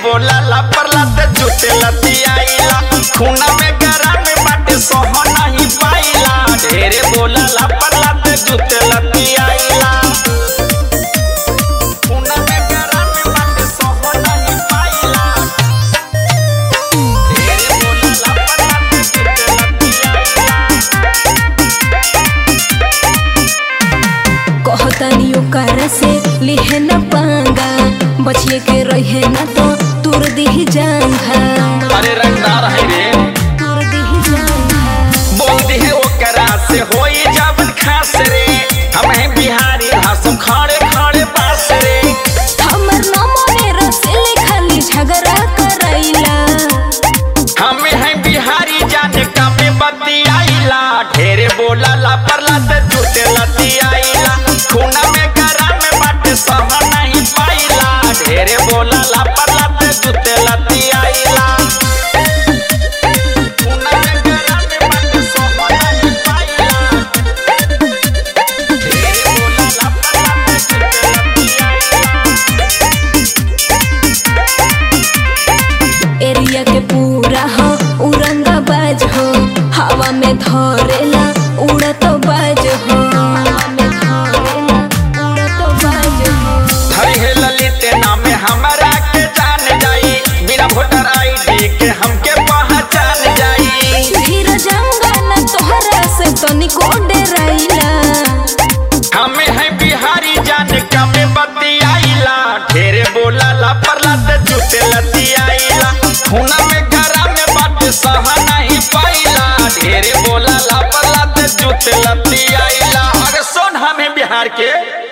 बोला ला परला ते जुटे लती आइला खूना में गरा में बाटे सोह नहीं पाइला ढेरे बोला ला परला ते जुटे लती आइला खूना में गरा में बाटे सोह नहीं पाइला ढेरे बोला ला परला ते जुटे लती आइला कहतानी ओकर से लिहे न पांगा बचिए के रहे न तो तुर दी जांघा अरे रंगदार है रे तुर दी जांघा बोल दी है ओकरा से होई जावन खास रे हम हैं बिहारी हंसम खड़े खड़े पास रे हमर नमोने रसेले खाली झगड़ा करैला हम हैं बिहारी जाने का में बत्ती आइला ढेरे बोला ला परला ते जुटे लती आइला खूना में गरा में बाटे सह नहीं पाइला ढेरे बोला ला परला ते जुटे लती आइला खूना में गरा में बाटे सह नहीं पाइला ढेरे बोला ला परला ते जुटे लती आइला एरिया के पूरा हो औरंगाबाद हो हवा में धरेला उड़त बाज हो हवा में धरेला उड़त बाज हो धरी है ललित नाम हमारा के जान जाई बिना वोटर आईडी के हमके पहचान जाई धीर जाऊंगा न तोहरा से तनिको डराइला हमें है बिहारी जाने का में बत्ती आइला ढेरे बोला ला परला ते जुटे लती आइला खूना में गरा में बाटे सह नहीं पाइला ढेरे बोला ला परला ते जुटे लती आइला अगर सुन हमें बिहार के